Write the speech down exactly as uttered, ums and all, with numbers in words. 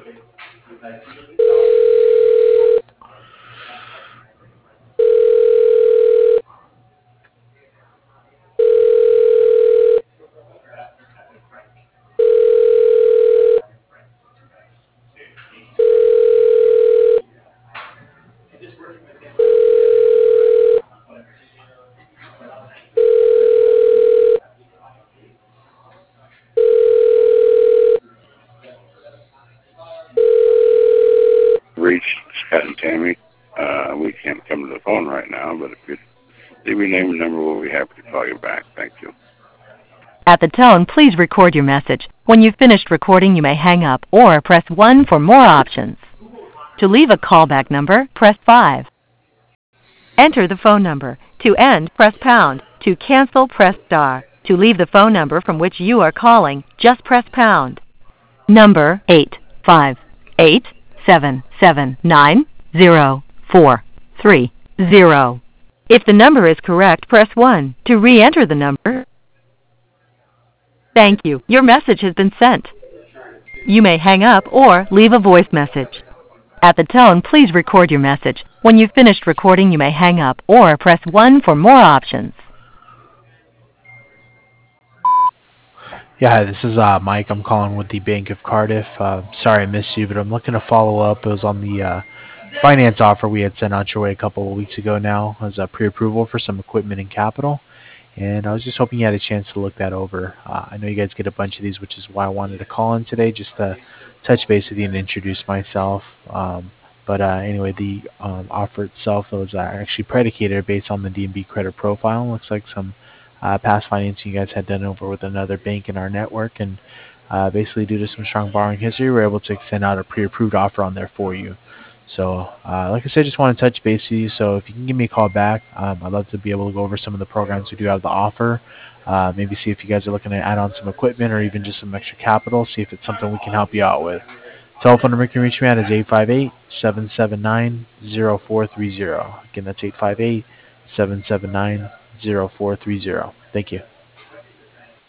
Reached Scott and Tammy. Uh, we can't come to the phone right now, but if you leave your name and number, we'll be happy to call you back. Thank you. At the tone, please record your message. When you've finished recording, you may hang up or press one for more options. To leave a callback number, press five. Enter the phone number. To end, press pound. To cancel, press star. To leave the phone number from which you are calling, just press pound. Number eight five eight seven seven nine zero four three zero. If the number is correct, press one. To re-enter the number, thank you. Your message has been sent. You may hang up or leave a voice message. At the tone, please record your message. When you've finished recording, you may hang up or press one for more options. Yeah, hi, this is uh, Mike. I'm calling with the Bank of Cardiff. Uh, sorry I missed you, but I'm looking to follow up. It was on the uh, finance offer we had sent out your way a couple of weeks ago now as a pre-approval for some equipment and capital. And I was just hoping you had a chance to look that over. Uh, I know you guys get a bunch of these, which is why I wanted to call in today, just to touch base with you and introduce myself. Um, but uh, anyway, the um, offer itself was uh, actually predicated based on the D and B credit profile. Looks like some uh, past financing you guys had done over with another bank in our network. And uh, basically, due to some strong borrowing history, we were able to extend out a pre-approved offer on there for you. So, uh, like I said, just want to touch base with you. So if you can give me a call back, um, I'd love to be able to go over some of the programs we do have to offer. Uh, maybe see if you guys are looking to add on some equipment or even just some extra capital, see if it's something we can help you out with. Telephone number you can reach me at is eight five eight, seven seven nine, zero four three zero. Again, that's eight five eight, seven seven nine, zero four three zero. Thank you.